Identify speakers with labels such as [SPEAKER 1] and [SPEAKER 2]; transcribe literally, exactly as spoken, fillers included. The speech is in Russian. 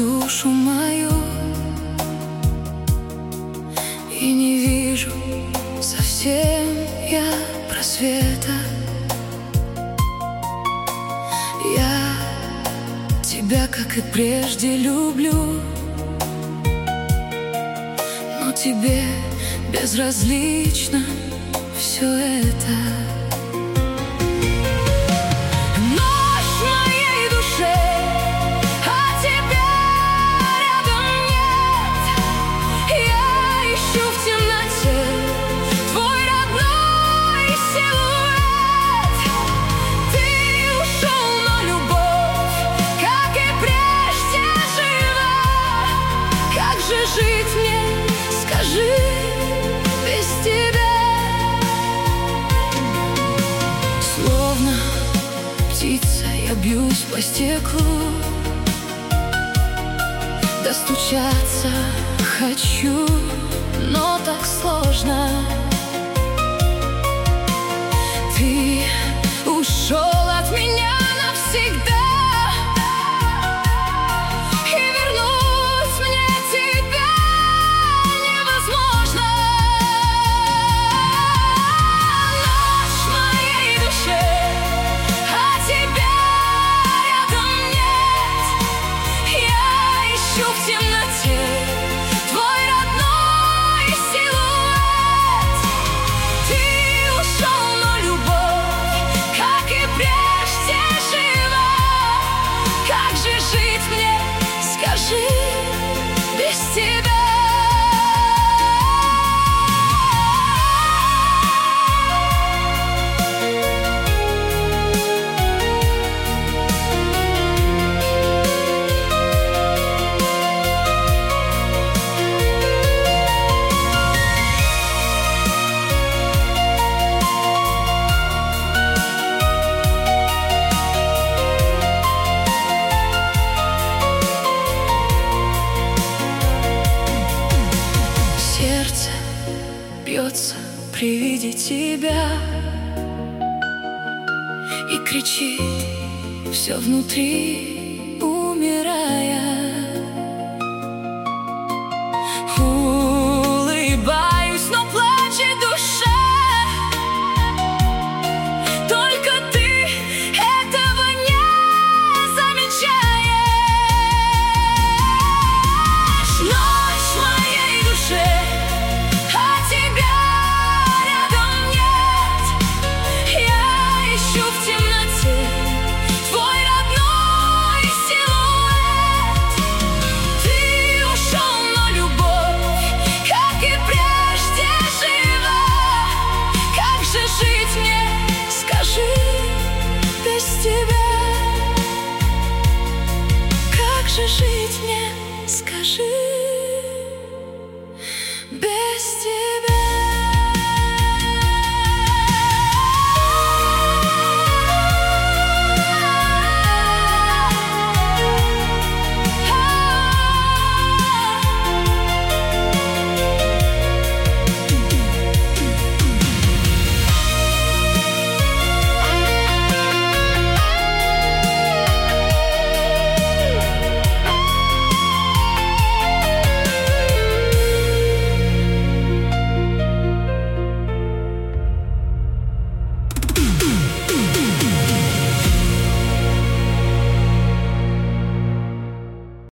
[SPEAKER 1] душу мою и не вижу совсем я просвета. Я тебя, как и прежде, люблю, но тебе безразлично все это. Жить мне, скажи, без тебя. Словно птица я бьюсь по стеклу, достучаться хочу, но так сложно. Ты ушел от меня навсегда. В темноте твой родной силуэт. Ты ушел, но любовь, как и прежде, жива. Как же жить мне, скажи, без тебя? Сердце бьется при виде тебя и кричит все внутри.